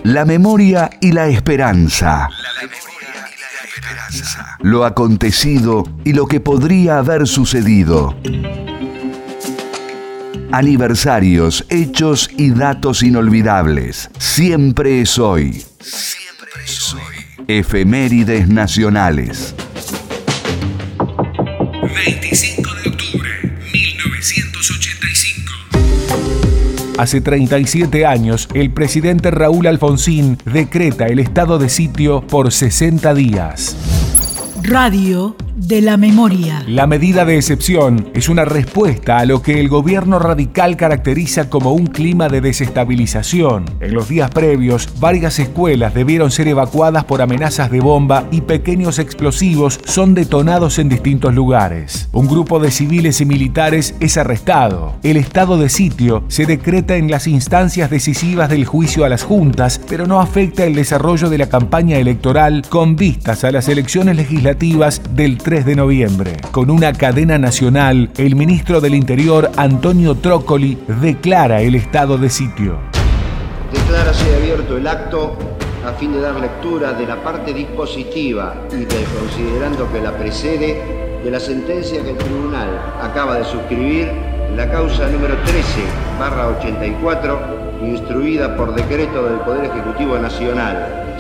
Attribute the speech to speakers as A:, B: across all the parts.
A: La memoria y la esperanza. Lo acontecido y lo que podría haber sucedido. Aniversarios, hechos y datos inolvidables. Siempre es hoy. Siempre es hoy. Efemérides nacionales.
B: 25 de octubre, 1985.
C: Hace 37 años, el presidente Raúl Alfonsín decreta el estado de sitio por 60 días.
D: Radio de la memoria.
C: La medida de excepción es una respuesta a lo que el gobierno radical caracteriza como un clima de desestabilización. En los días previos, varias escuelas debieron ser evacuadas por amenazas de bomba y pequeños explosivos son detonados en distintos lugares. Un grupo de civiles y militares es arrestado. El estado de sitio se decreta en las instancias decisivas del juicio a las juntas, pero no afecta el desarrollo de la campaña electoral con vistas a las elecciones legislativas del 3 de noviembre. Con una cadena nacional, el ministro del Interior, Antonio Trócoli, declara el estado de sitio.
E: Declárase abierto el acto a fin de dar lectura de la parte dispositiva y considerando que la precede de la sentencia que el tribunal acaba de suscribir en la causa número 13/84, instruida por decreto del Poder Ejecutivo Nacional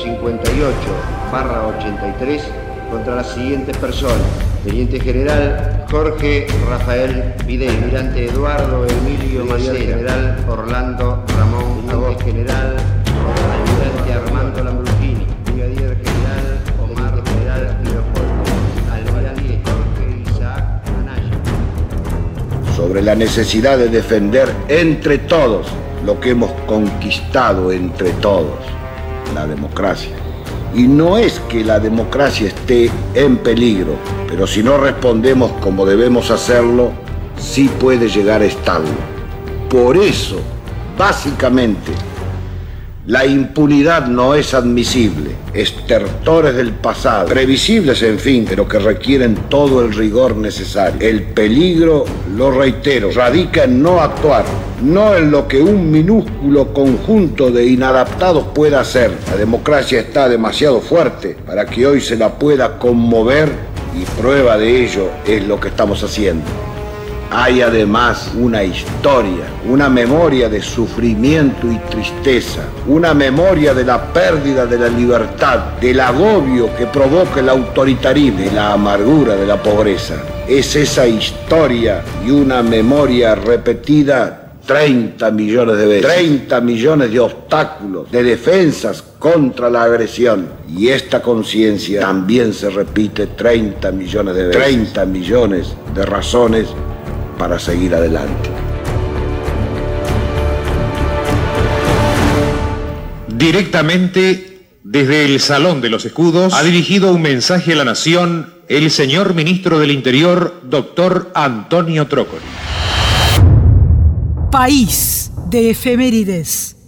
E: 158/83, contra las siguientes personas: Teniente General Jorge Rafael Vidal, Almirante Eduardo Emilio Maciel, General Orlando Ramón Teniente General Almirante Armando Lambrusini, Brigadier General Omar General Leopoldo, Almirante Jorge Isaac Anaya.
F: Sobre la necesidad de defender entre todos lo que hemos conquistado entre todos, la democracia. Y no es que la democracia esté en peligro, pero si no respondemos como debemos hacerlo, sí puede llegar a estarlo. Por eso, básicamente, la impunidad no es admisible. Estertores del pasado, previsibles en fin, pero que requieren todo el rigor necesario. El peligro, lo reitero, radica en no actuar, no en lo que un minúsculo conjunto de inadaptados pueda hacer. La democracia está demasiado fuerte para que hoy se la pueda conmover y prueba de ello es lo que estamos haciendo. Hay además una historia, una memoria de sufrimiento y tristeza, una memoria de la pérdida de la libertad, del agobio que provoca el autoritarismo, de la amargura de la pobreza. Es esa historia y una memoria repetida 30 millones de veces, 30 millones de obstáculos, de defensas contra la agresión. Y esta conciencia también se repite 30 millones de veces, 30 millones de razones para seguir adelante.
G: Directamente desde el Salón de los Escudos ha dirigido un mensaje a la nación el señor ministro del Interior, doctor Antonio Trócoli.
D: País de efemérides.